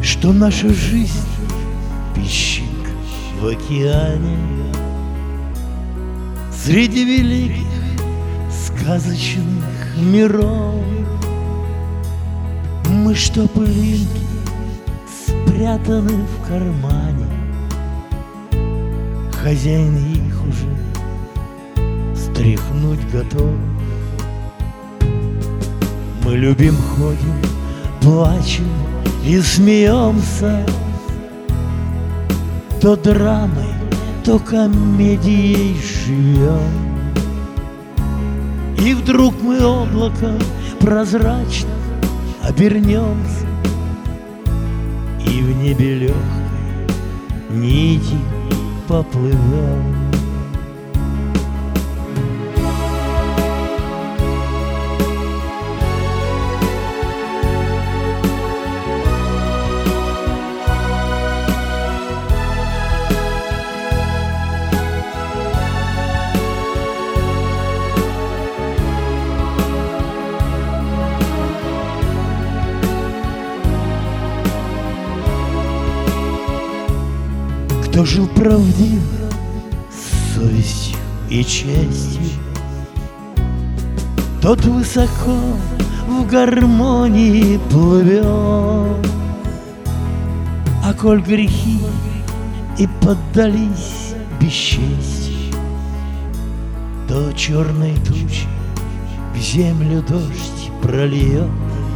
что наша жизнь песчинка в океане. Среди великих сказочных миров мы, что пылинки, спрятаны в кармане. Хозяин их уже стряхнуть готов. Мы любим, ходим, плачем и смеемся, то драмой, то комедией живем. И вдруг мы облаком прозрачно обернемся, и в небе легкой нити поплывем. Кто жил правдиво, с совестью и честью, тот высоко в гармонии плывет. А коль грехи и поддались бесчестью, то черной тучей в землю дождь прольет.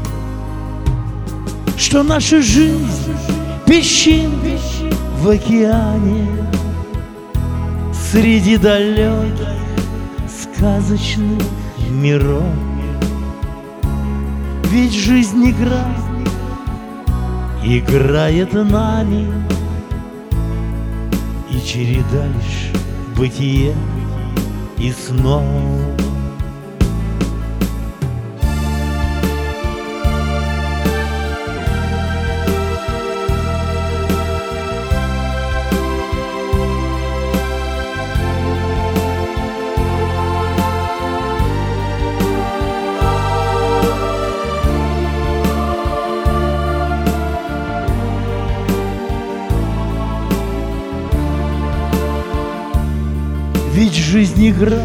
Что наша жизнь песчинка в океане, среди далеких сказочных миров. Ведь жизнь играет нами, и череда лишь бытия и снов. Ведь жизнь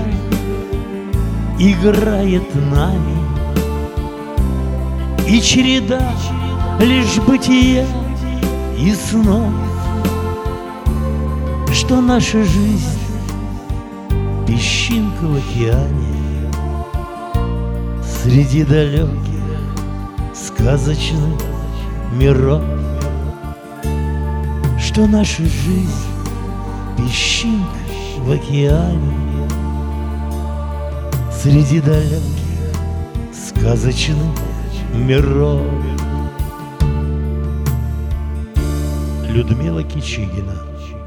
играет нами, и череда лишь бытия и снов. Что наша жизнь песчинка в океане, среди далеких сказочных миров. Что наша жизнь песчинка в океане, среди далеких сказочных миров. Людмила Кичигина.